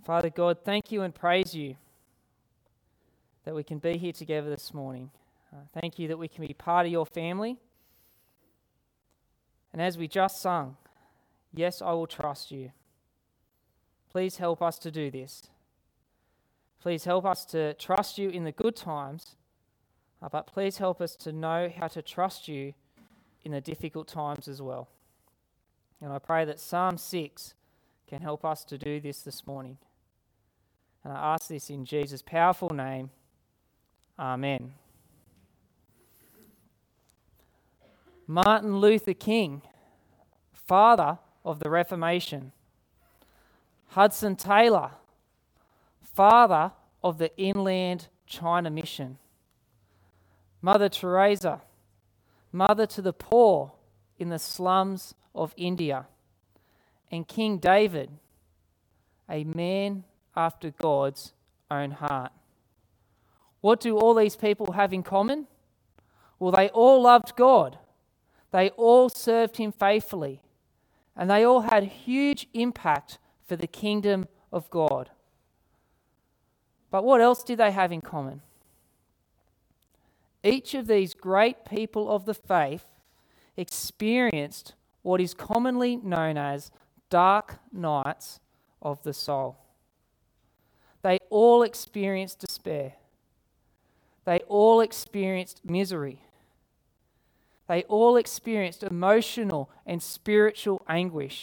Father God, thank you and praise you that we can be here together this morning. Thank you that we can be part of your family. And as we just sung, yes, I will trust you. Please help us to do this. Please help us to trust you in the good times, but please help us to know how to trust you in the difficult times as well. And I pray that Psalm 6 can help us to do this morning. And I ask this in Jesus' powerful name. Amen. Martin Luther King, father of the Reformation. Hudson Taylor, father of the Inland China Mission. Mother Teresa, mother to the poor in the slums of India. And King David, a man after God's own heart. What do all these people have in common? Well, they all loved God. They all served him faithfully. And they all had huge impact for the kingdom of God. But what else did they have in common? Each of these great people of the faith experienced what is commonly known as dark nights of the soul. They all experienced despair. They all experienced misery. They all experienced emotional and spiritual anguish.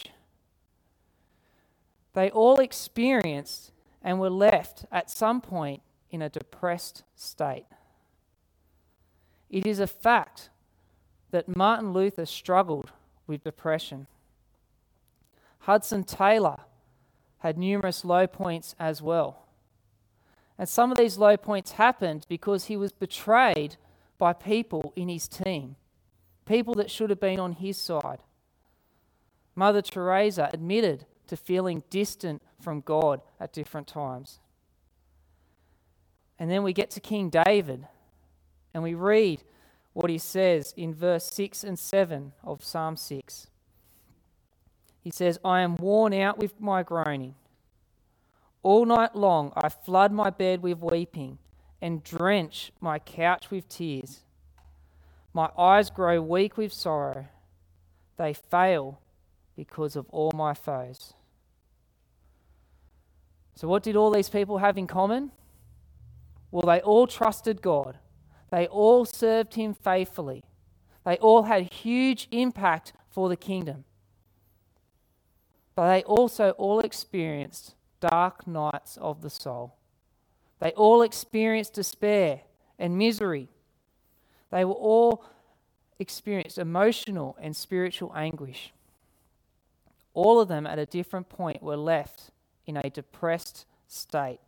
They all experienced and were left at some point in a depressed state. It is a fact that Martin Luther struggled with depression. Hudson Taylor had numerous low points as well. And some of these low points happened because he was betrayed by people in his team, people that should have been on his side. Mother Teresa admitted to feeling distant from God at different times. And then we get to King David, and we read what he says in verse 6 and 7 of Psalm 6. He says, I am worn out with my groaning. All night long I flood my bed with weeping and drench my couch with tears. My eyes grow weak with sorrow. They fail because of all my foes. So what did all these people have in common? Well, they all trusted God. They all served him faithfully. They all had huge impact for the kingdom. But they also all experienced dark nights of the soul. They all experienced despair and misery. They were all experienced emotional and spiritual anguish. All of them at a different point were left in a depressed state.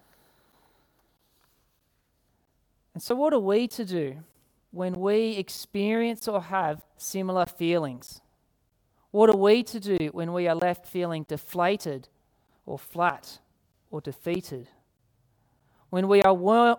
And so what are we to do when we experience or have similar feelings? What are we to do when we are left feeling deflated or flat or defeated? When we are worn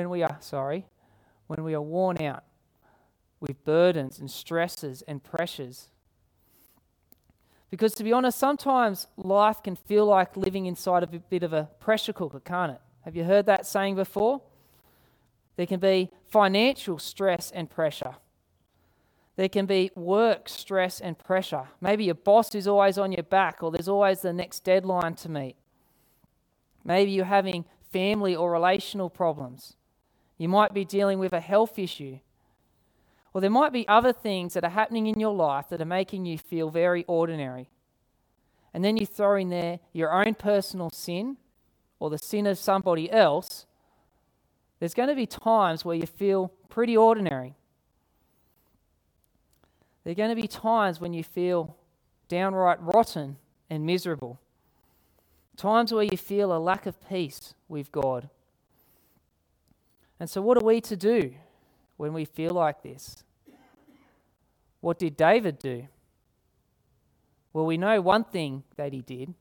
out with burdens and stresses and pressures. Because to be honest, sometimes life can feel like living inside of a bit of a pressure cooker, can't it? Have you heard that saying before? There can be financial stress and pressure. There can be work stress and pressure. Maybe your boss is always on your back, or there's always the next deadline to meet. Maybe you're having family or relational problems. You might be dealing with a health issue. Or there might be other things that are happening in your life that are making you feel very ordinary. And then you throw in there your own personal sin or the sin of somebody else. There's going to be times where you feel pretty ordinary. There are going to be times when you feel downright rotten and miserable. Times where you feel a lack of peace with God. And so what are we to do when we feel like this? What did David do? Well, we know one thing that he did.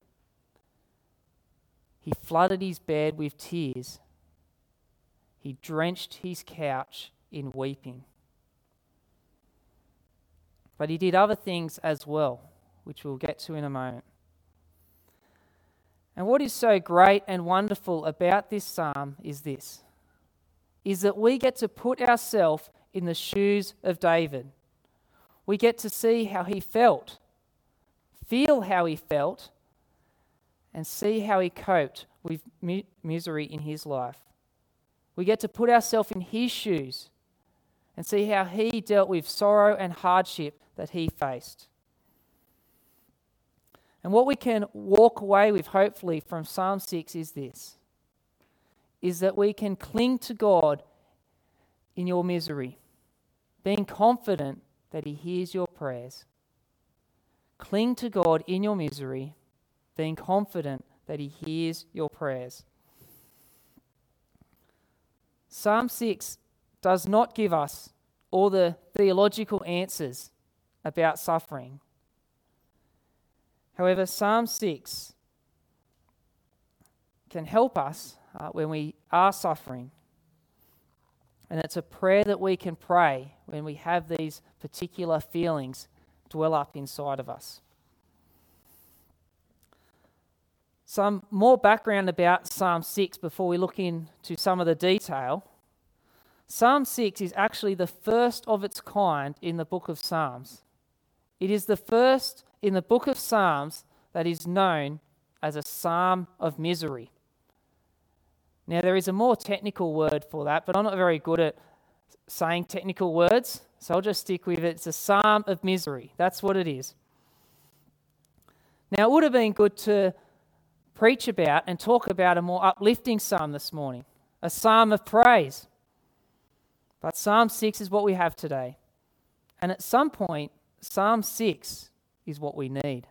He flooded his bed with tears. He drenched his couch in weeping. But he did other things as well, which we'll get to in a moment. And what is so great and wonderful about this psalm is that we get to put ourselves in the shoes of David. We get to see how he felt, feel how he felt, and see how he coped with misery in his life. We get to put ourselves in his shoes and see how he dealt with sorrow and hardship that he faced. And what we can walk away with, hopefully, from Psalm 6 is that we can cling to God in your misery, being confident that he hears your prayers. Cling to God in your misery, being confident that he hears your prayers. Psalm 6 does not give us all the theological answers about suffering. However, Psalm 6 can help us when we are suffering. And it's a prayer that we can pray when we have these particular feelings dwell up inside of us. Some more background about Psalm 6 before we look into some of the detail. Psalm 6 is actually the first of its kind in the book of Psalms. It is the first in the book of Psalms that is known as a psalm of misery. Now, there is a more technical word for that, but I'm not very good at saying technical words, so I'll just stick with it. It's a psalm of misery. That's what it is. Now, it would have been good to preach about and talk about a more uplifting psalm this morning, a psalm of praise. But Psalm 6 is what we have today. And at some point, Psalm 6 is what we need.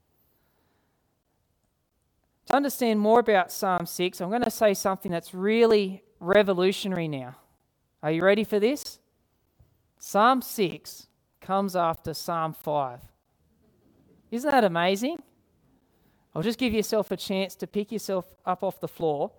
To understand more about Psalm 6, I'm going to say something that's really revolutionary now. Are you ready for this? Psalm 6 comes after Psalm 5. Isn't that amazing? I'll just give yourself a chance to pick yourself up off the floor.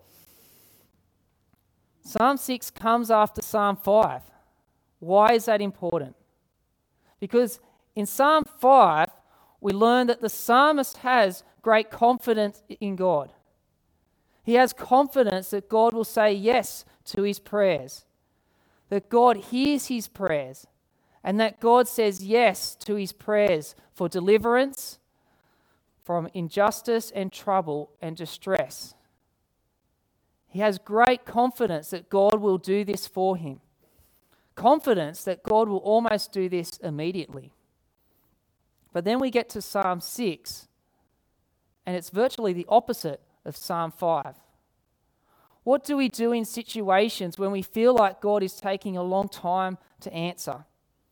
Psalm 6 comes after Psalm 5. Why is that important? Because in Psalm 5, we learn that the psalmist has great confidence in God. He has confidence that God will say yes to his prayers, that God hears his prayers, and that God says yes to his prayers for deliverance from injustice and trouble and distress. He has great confidence that God will do this for him. Confidence that God will almost do this immediately. But then we get to Psalm 6, and it's virtually the opposite of Psalm 5. What do we do in situations when we feel like God is taking a long time to answer?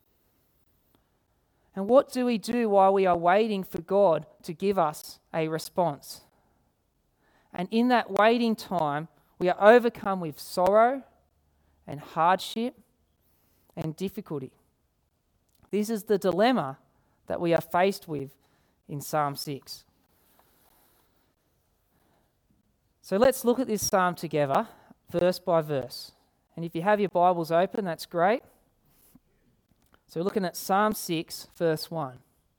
And what do we do while we are waiting for God to give us a response? And in that waiting time, we are overcome with sorrow and hardship and difficulty. This is the dilemma that we are faced with in Psalm 6. So let's look at this psalm together, verse by verse. And if you have your Bibles open, that's great. So we're looking at Psalm 6, verse 1.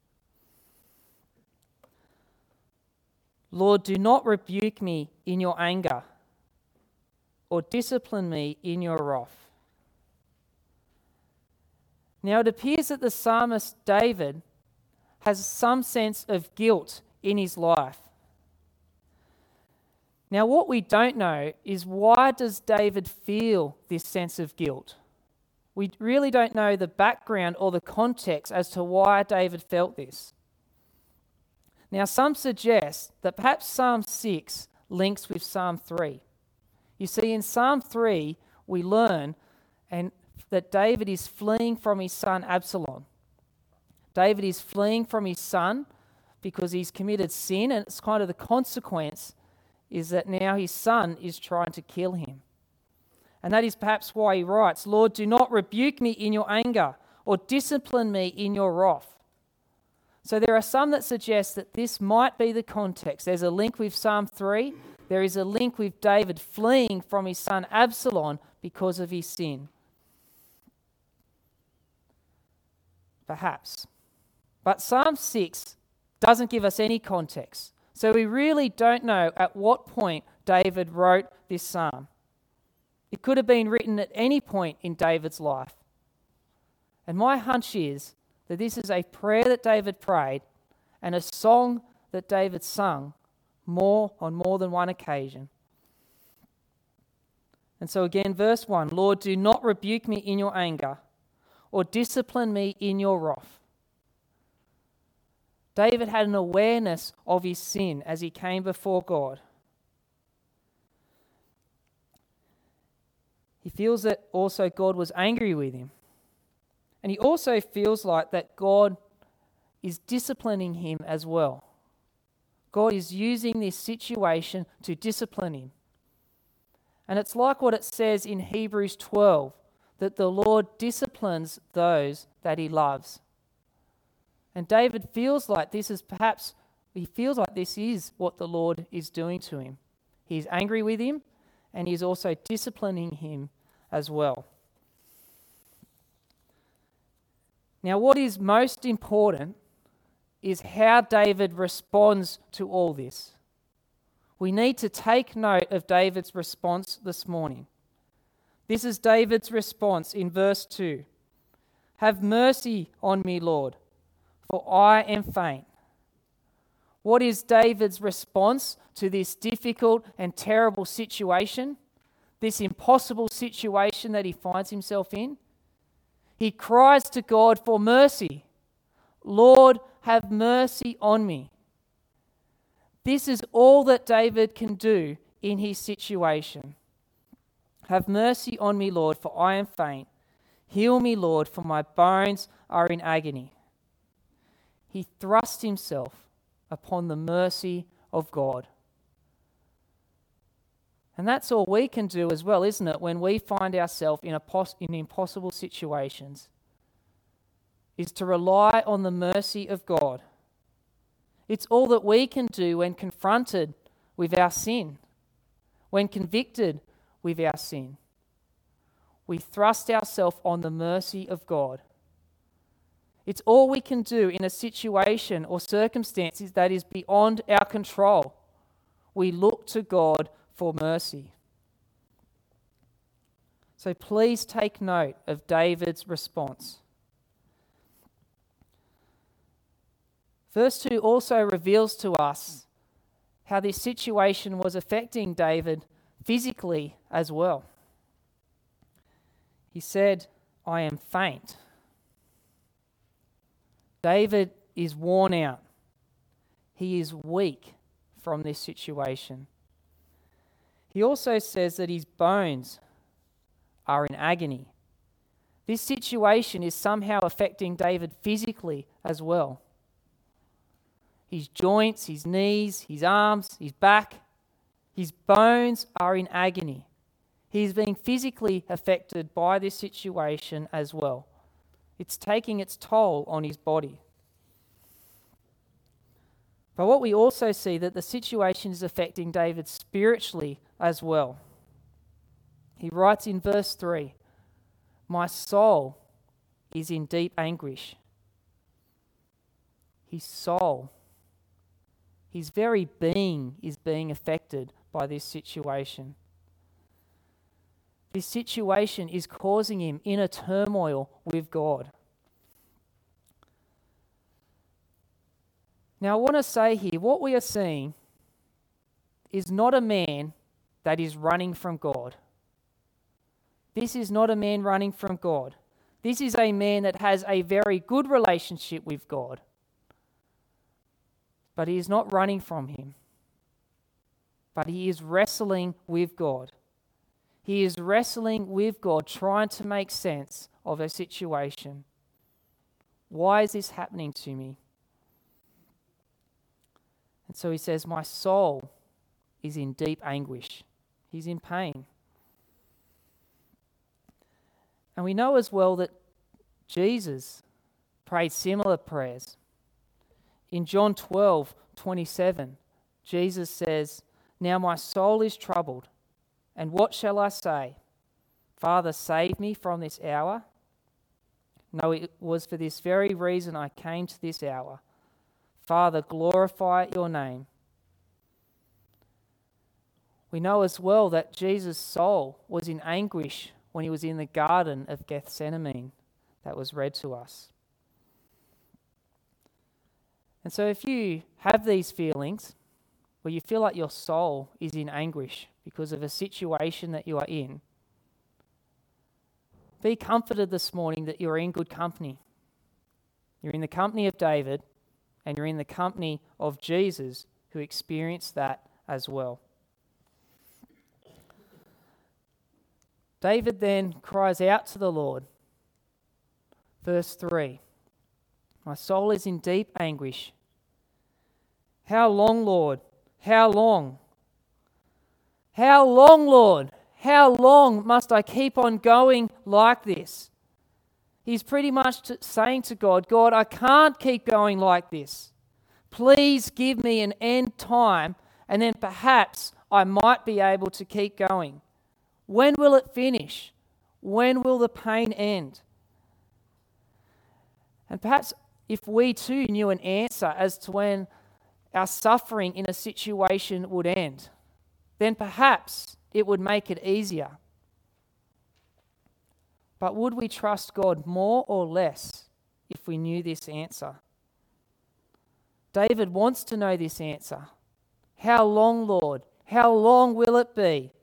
Lord, do not rebuke me in your anger, or discipline me in your wrath. Now it appears that the psalmist David has some sense of guilt in his life. Now what we don't know is, why does David feel this sense of guilt? We really don't know the background or the context as to why David felt this. Now some suggest that perhaps Psalm 6 links with Psalm 3. You see, in Psalm 3, we learn that David is fleeing from his son Absalom. David is fleeing from his son because he's committed sin, and it's kind of the consequence is that now his son is trying to kill him. And that is perhaps why he writes, Lord, do not rebuke me in your anger, or discipline me in your wrath. So there are some that suggest that this might be the context. There's a link with Psalm 3. There is a link with David fleeing from his son Absalom because of his sin. Perhaps. But Psalm 6 doesn't give us any context. So we really don't know at what point David wrote this psalm. It could have been written at any point in David's life. And my hunch is that this is a prayer that David prayed and a song that David sung on more than one occasion. And so again, verse 1, Lord, do not rebuke me in your anger or discipline me in your wrath. David had an awareness of his sin as he came before God. He feels that also God was angry with him. And he also feels like that God is disciplining him as well. God is using this situation to discipline him. And it's like what it says in Hebrews 12, that the Lord disciplines those that he loves. And David feels like this is what the Lord is doing to him. He's angry with him, and he's also disciplining him as well. Now, what is most important is how David responds to all this. We need to take note of David's response this morning. This is David's response in verse 2. Have mercy on me, Lord, for I am faint. What is David's response to this difficult and terrible situation? This impossible situation that he finds himself in? He cries to God for mercy. Lord, have mercy on me. This is all that David can do in his situation. Have mercy on me, Lord, for I am faint. Heal me, Lord, for my bones are in agony. He thrusts himself upon the mercy of God. And that's all we can do as well, isn't it, when we find ourselves in impossible situations, is to rely on the mercy of God. It's all that we can do when confronted with our sin, when convicted with our sin. We thrust ourselves on the mercy of God. It's all we can do in a situation or circumstances that is beyond our control. We look to God for mercy. So please take note of David's response. Verse 2 also reveals to us how this situation was affecting David physically as well. He said, I am faint. David is worn out. He is weak from this situation. He also says that his bones are in agony. This situation is somehow affecting David physically as well. His joints, his knees, his arms, his back, his bones are in agony. He's being physically affected by this situation as well. It's taking its toll on his body. But what we also see that the situation is affecting David spiritually as well. He writes in verse 3, my soul is in deep anguish. His soul, his very being is being affected by this situation. This situation is causing him inner turmoil with God. Now, I want to say here, what we are seeing is not a man that is running from God. This is not a man running from God. This is a man that has a very good relationship with God. But he is not running from him. But he is wrestling with God. He is wrestling with God, trying to make sense of a situation. Why is this happening to me? And so he says, my soul is in deep anguish. He's in pain. And we know as well that Jesus prayed similar prayers. In John 12:27, Jesus says, now my soul is troubled, and what shall I say? Father, save me from this hour? No, it was for this very reason I came to this hour. Father, glorify your name. We know as well that Jesus' soul was in anguish when he was in the Garden of Gethsemane. That was read to us. And so if you have these feelings where you feel like your soul is in anguish because of a situation that you are in, be comforted this morning that you're in good company. You're in the company of David, and you're in the company of Jesus, who experienced that as well. David then cries out to the Lord. Verse 3, "My soul is in deep anguish. How long, Lord? How long? How long, Lord? How long must I keep on going like this?" He's pretty much saying to God, "God, I can't keep going like this. Please give me an end time, and then perhaps I might be able to keep going. When will it finish? When will the pain end?" And perhaps if we too knew an answer as to when our suffering in a situation would end, then perhaps it would make it easier. But would we trust God more or less if we knew this answer? David wants to know this answer. How long, Lord? How long will it be?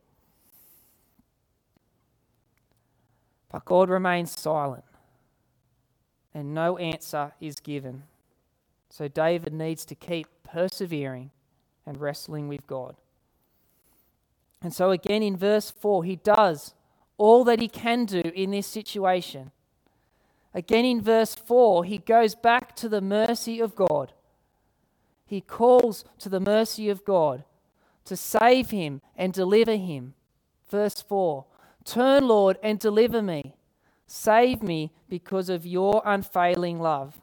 But God remains silent, and no answer is given. So David needs to keep persevering and wrestling with God. And so again in verse 4, he does all that he can do in this situation. Again in verse 4, he goes back to the mercy of God. He calls to the mercy of God to save him and deliver him. Verse 4, "Turn, Lord, and deliver me. Save me because of your unfailing love."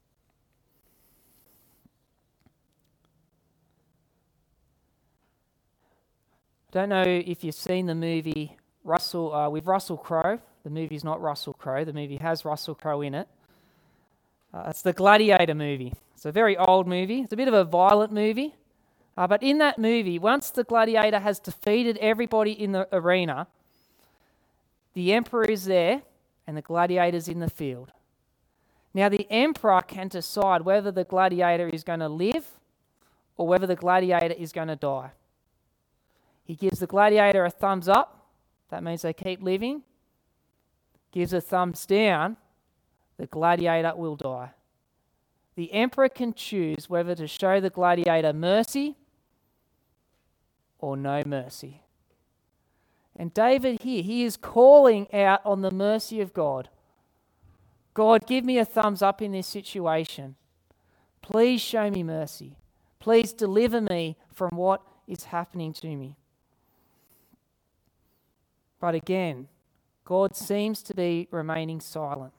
I don't know if you've seen the movie with Russell Crowe. The movie's not Russell Crowe. The movie has Russell Crowe in it. It's the Gladiator movie. It's a very old movie. It's a bit of a violent movie. But in that movie, once the gladiator has defeated everybody in the arena, the emperor is there and the gladiator's in the field. Now, the emperor can decide whether the gladiator is going to live or whether the gladiator is going to die. He gives the gladiator a thumbs up. That means they keep living. Gives a thumbs down. The gladiator will die. The emperor can choose whether to show the gladiator mercy or no mercy. And David here, he is calling out on the mercy of God. God, give me a thumbs up in this situation. Please show me mercy. Please deliver me from what is happening to me. But again, God seems to be remaining silent.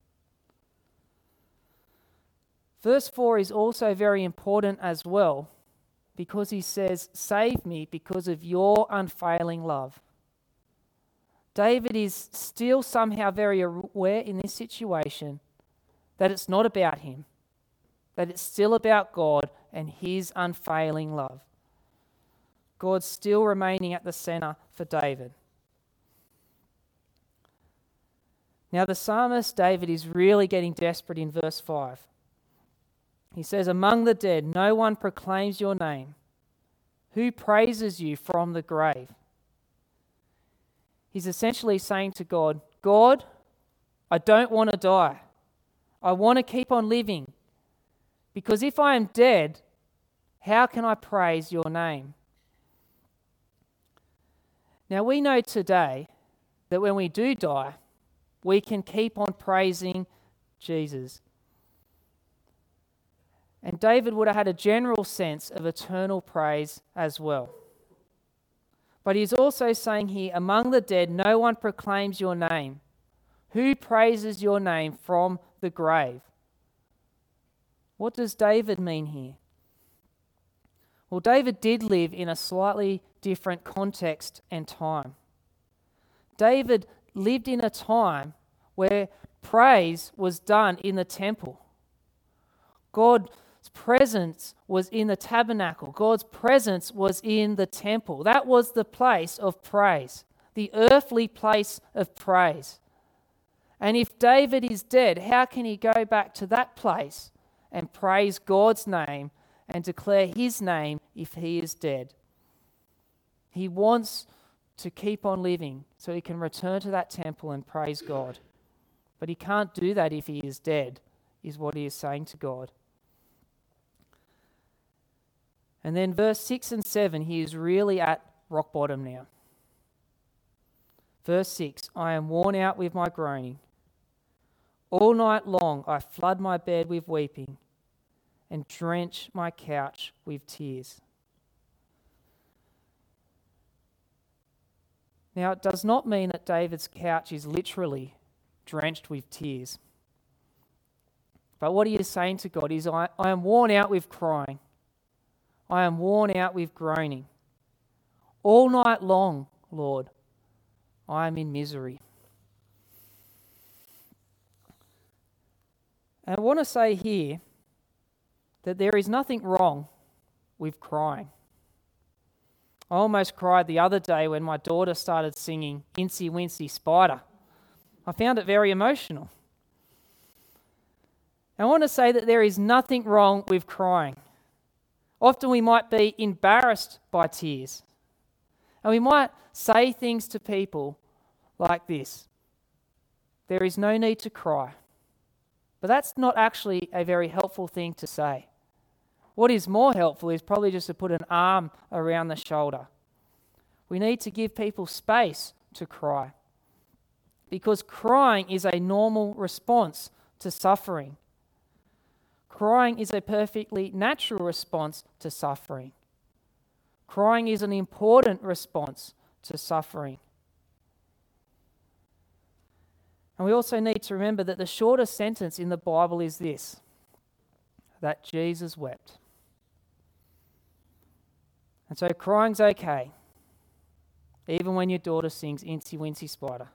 Verse 4 is also very important as well because he says, "Save me because of your unfailing love." David is still somehow very aware in this situation that it's not about him, that it's still about God and his unfailing love. God's still remaining at the center for David. Now the psalmist David is really getting desperate in verse 5. He says, "Among the dead, no one proclaims your name. Who praises you from the grave?" He's essentially saying to God, "God, I don't want to die. I want to keep on living. Because if I am dead, how can I praise your name?" Now we know today that when we do die, we can keep on praising Jesus. And David would have had a general sense of eternal praise as well. But he's also saying here, "Among the dead, no one proclaims your name. Who praises your name from the grave?" What does David mean here? Well, David did live in a slightly different context and time. David lived in a time where praise was done in the temple. God's presence was in the tabernacle. God's presence was in the temple. That was the place of praise, the earthly place of praise. And if David is dead, how can he go back to that place and praise God's name and declare his name if he is dead? He wants to keep on living so he can return to that temple and praise God. But he can't do that if he is dead, is what he is saying to God. And then verse 6 and 7, he is really at rock bottom now. Verse 6, I am worn out with my groaning. All night long I flood my bed with weeping and drench my couch with tears. Now, it does not mean that David's couch is literally drenched with tears. But what he is saying to God is, I am worn out with crying. I am worn out with groaning. All night long, Lord, I am in misery. And I want to say here that there is nothing wrong with crying. I almost cried the other day when my daughter started singing Incy Wincy Spider. I found it very emotional. I want to say that there is nothing wrong with crying. Often we might be embarrassed by tears. And we might say things to people like this: there is no need to cry. But that's not actually a very helpful thing to say. What is more helpful is probably just to put an arm around the shoulder. We need to give people space to cry, because crying is a normal response to suffering. Crying is a perfectly natural response to suffering. Crying is an important response to suffering. And we also need to remember that the shortest sentence in the Bible is this: that Jesus wept. And so crying's okay, even when your daughter sings Incy Wincy Spider.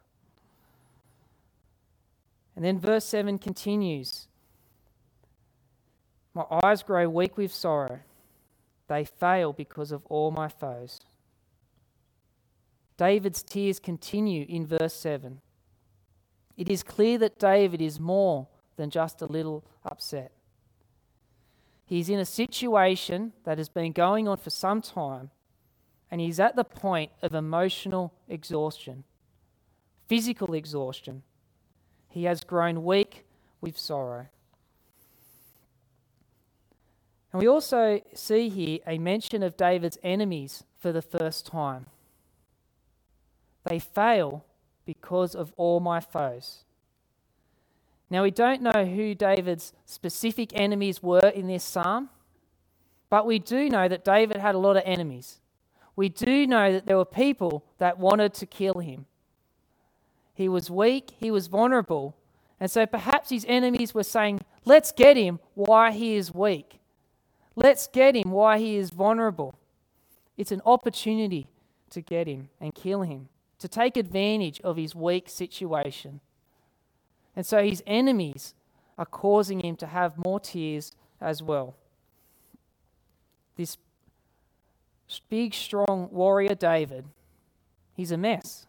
And then verse 7 continues, my eyes grow weak with sorrow. They fail because of all my foes. David's tears continue in verse 7. It is clear that David is more than just a little upset. He's in a situation that has been going on for some time, and he's at the point of emotional exhaustion, physical exhaustion. He has grown weak with sorrow. And we also see here a mention of David's enemies for the first time. They fail because of all my foes. Now, we don't know who David's specific enemies were in this psalm, but we do know that David had a lot of enemies. We do know that there were people that wanted to kill him. He was weak, he was vulnerable, and so perhaps his enemies were saying, let's get him while he is weak. Let's get him while he is vulnerable. It's an opportunity to get him and kill him, to take advantage of his weak situation. And so his enemies are causing him to have more tears as well. This big, strong warrior David, he's a mess.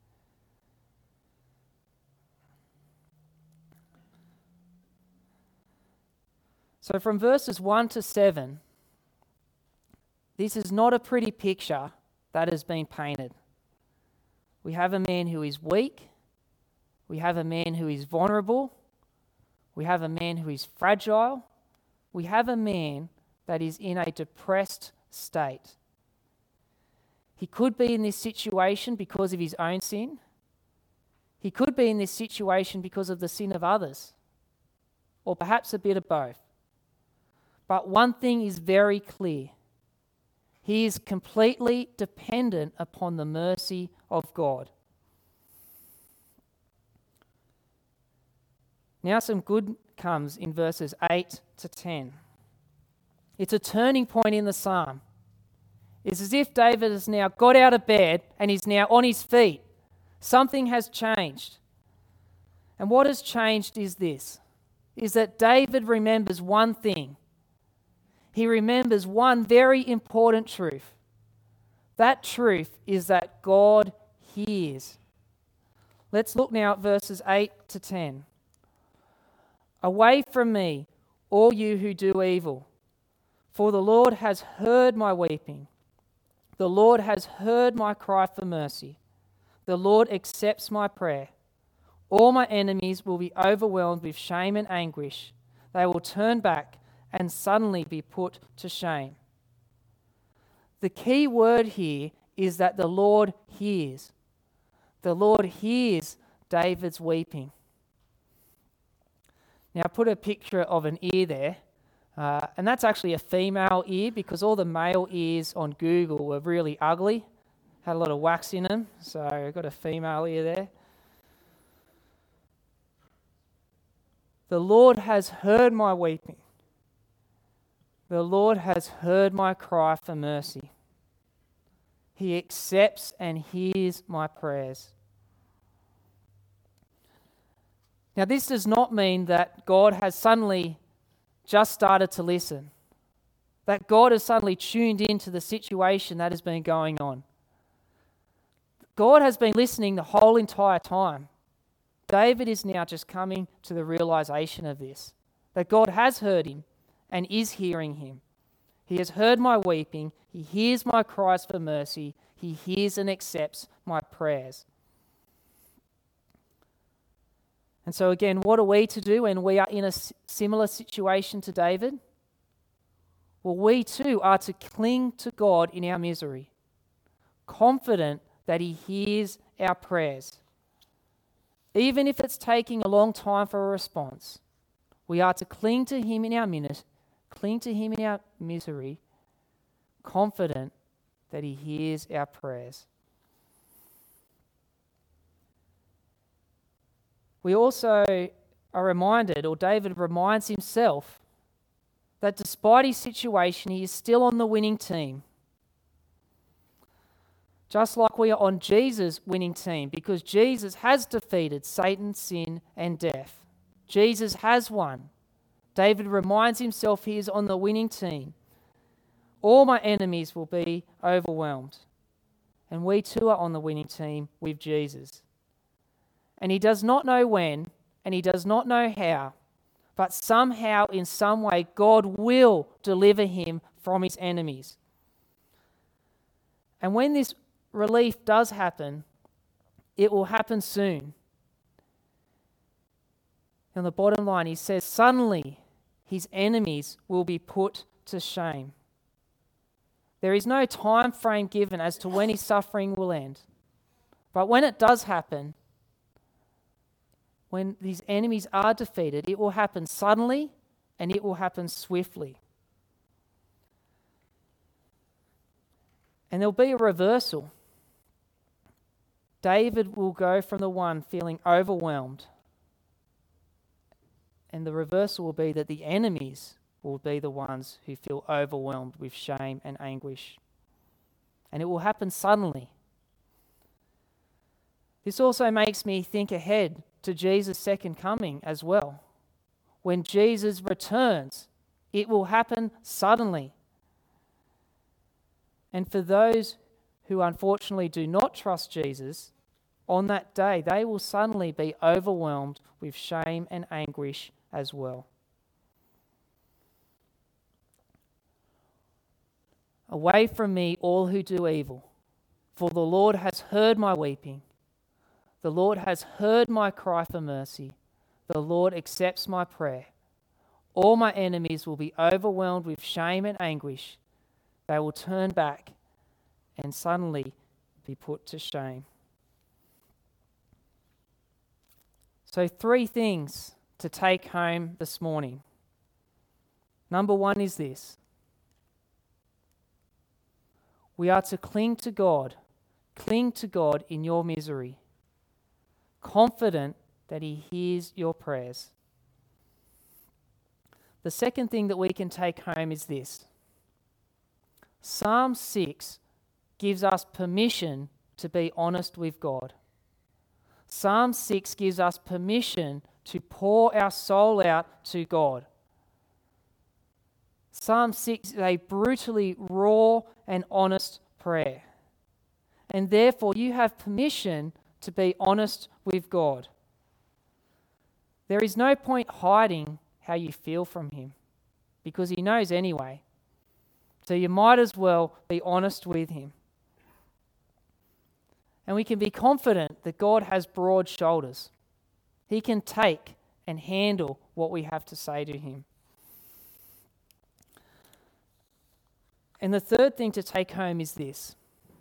So from verses 1 to 7, this is not a pretty picture that has been painted. We have a man who is weak. We have a man who is vulnerable. We have a man who is fragile. We have a man that is in a depressed state. He could be in this situation because of his own sin. He could be in this situation because of the sin of others, or perhaps a bit of both. But one thing is very clear. He is completely dependent upon the mercy of God. Now some good comes in verses 8 to 10. It's a turning point in the psalm. It's as if David has now got out of bed and is now on his feet. Something has changed. And what has changed is this, is that David remembers one thing, he remembers one very important truth. That truth is that God hears. Let's look now at verses 8 to 10. Away from me, all you who do evil, for the Lord has heard my weeping. The Lord has heard my cry for mercy. The Lord accepts my prayer. All my enemies will be overwhelmed with shame and anguish. They will turn back and suddenly be put to shame. The key word here is that the Lord hears. The Lord hears David's weeping. Now, I put a picture of an ear there, and that's actually a female ear because all the male ears on Google were really ugly, had a lot of wax in them, so I've got a female ear there. The Lord has heard my weeping. The Lord has heard my cry for mercy. He accepts and hears my prayers. Now, this does not mean that God has suddenly just started to listen, that God has suddenly tuned into the situation that has been going on. God has been listening the whole entire time. David is now just coming to the realization of this, that God has heard him and is hearing him. He has heard my weeping. He hears my cries for mercy. He hears and accepts my prayers. And so again, what are we to do when we are in a similar situation to David? Well, we too are to cling to God in our misery, confident that He hears our prayers. Even if it's taking a long time for a response, we are to cling to Him in our misery, confident that He hears our prayers. We also are reminded, or David reminds himself, that despite his situation, he is still on the winning team. Just like we are on Jesus' winning team, because Jesus has defeated Satan, sin, and death. Jesus has won. David reminds himself he is on the winning team. All my enemies will be overwhelmed. And we too are on the winning team with Jesus. And he does not know when, and he does not know how, but somehow, in some way, God will deliver him from his enemies. And when this relief does happen, it will happen soon. On the bottom line, he says, suddenly his enemies will be put to shame. There is no time frame given as to when his suffering will end. But when it does happen, when these enemies are defeated, it will happen suddenly and it will happen swiftly. And there'll be a reversal. David will go from the one feeling overwhelmed, and the reversal will be that the enemies will be the ones who feel overwhelmed with shame and anguish. And it will happen suddenly. This also makes me think ahead to Jesus' second coming as well. When Jesus returns, it will happen suddenly. And for those who unfortunately do not trust Jesus, on that day they will suddenly be overwhelmed with shame and anguish as well. Away from me, all who do evil, for the Lord has heard my weeping. The Lord has heard my cry for mercy. The Lord accepts my prayer. All my enemies will be overwhelmed with shame and anguish. They will turn back and suddenly be put to shame. So 3 things to take home this morning. Number 1 is this. We are to cling to God. Cling to God in your misery, confident that He hears your prayers. The second thing that we can take home is this. Psalm 6 gives us permission to be honest with God. Psalm 6 gives us permission to pour our soul out to God. Psalm 6 is a brutally raw and honest prayer. And therefore, you have permission to be honest with God. There is no point hiding how you feel from Him, because He knows anyway. So you might as well be honest with Him. And we can be confident that God has broad shoulders. He can take and handle what we have to say to Him. And the third thing to take home is this.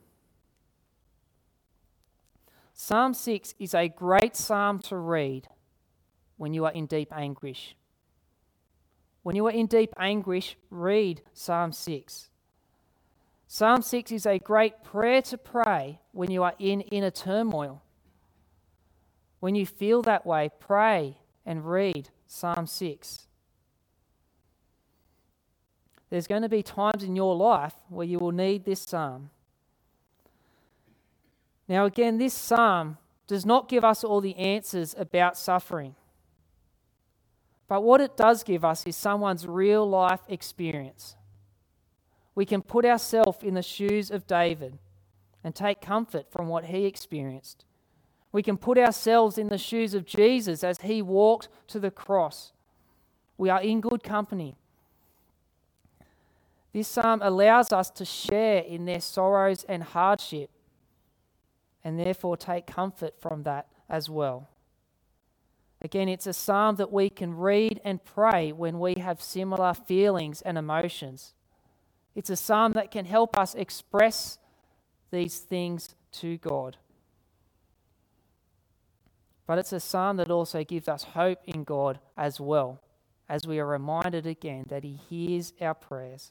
Psalm 6 is a great psalm to read when you are in deep anguish. When you are in deep anguish, read Psalm 6. Psalm 6 is a great prayer to pray when you are in inner turmoil. When you feel that way, pray and read Psalm 6. There's going to be times in your life where you will need this psalm. Now again, this psalm does not give us all the answers about suffering. But what it does give us is someone's real life experience. We can put ourselves in the shoes of David and take comfort from what he experienced. We can put ourselves in the shoes of Jesus as he walked to the cross. We are in good company. This psalm allows us to share in their sorrows and hardship, and therefore take comfort from that as well. Again, it's a psalm that we can read and pray when we have similar feelings and emotions. It's a psalm that can help us express these things to God. But it's a psalm that also gives us hope in God as well, as we are reminded again that He hears our prayers.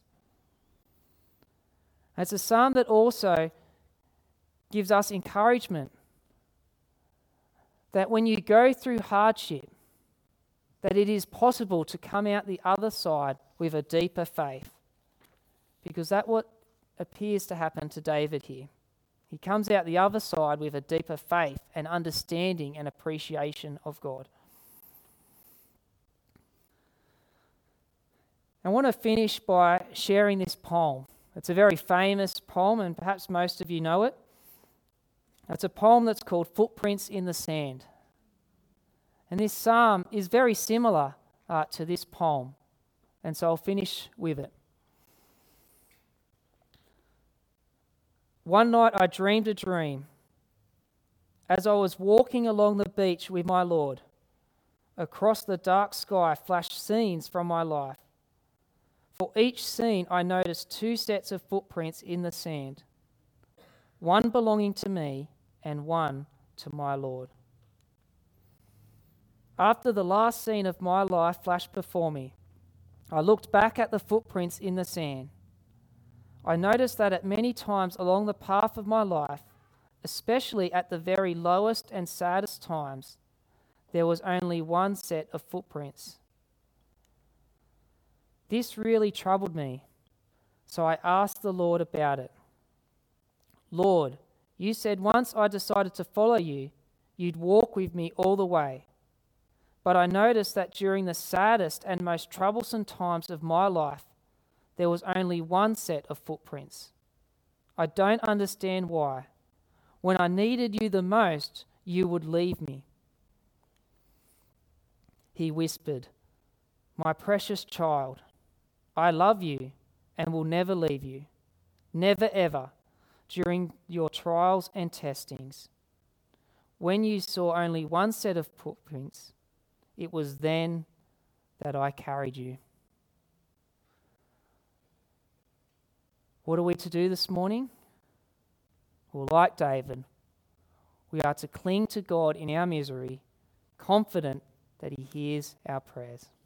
It's a psalm that also gives us encouragement that when you go through hardship, that it is possible to come out the other side with a deeper faith. Because that's what appears to happen to David here. He comes out the other side with a deeper faith and understanding and appreciation of God. I want to finish by sharing this poem. It's a very famous poem, and perhaps most of you know it. It's a poem that's called Footprints in the Sand. And this psalm is very similar to this poem. And so I'll finish with it. One night I dreamed a dream. As I was walking along the beach with my Lord, across the dark sky flashed scenes from my life. For each scene I noticed 2 sets of footprints in the sand, one belonging to me and one to my Lord. After the last scene of my life flashed before me, I looked back at the footprints in the sand. I noticed that at many times along the path of my life, especially at the very lowest and saddest times, there was only one set of footprints. This really troubled me, so I asked the Lord about it. Lord, you said once I decided to follow you, you'd walk with me all the way. But I noticed that during the saddest and most troublesome times of my life, there was only one set of footprints. I don't understand why. When I needed you the most, you would leave me. He whispered, "My precious child, I love you and will never leave you, never ever, during your trials and testings. When you saw only one set of footprints, it was then that I carried you." What are we to do this morning? Well, like David, we are to cling to God in our misery, confident that He hears our prayers.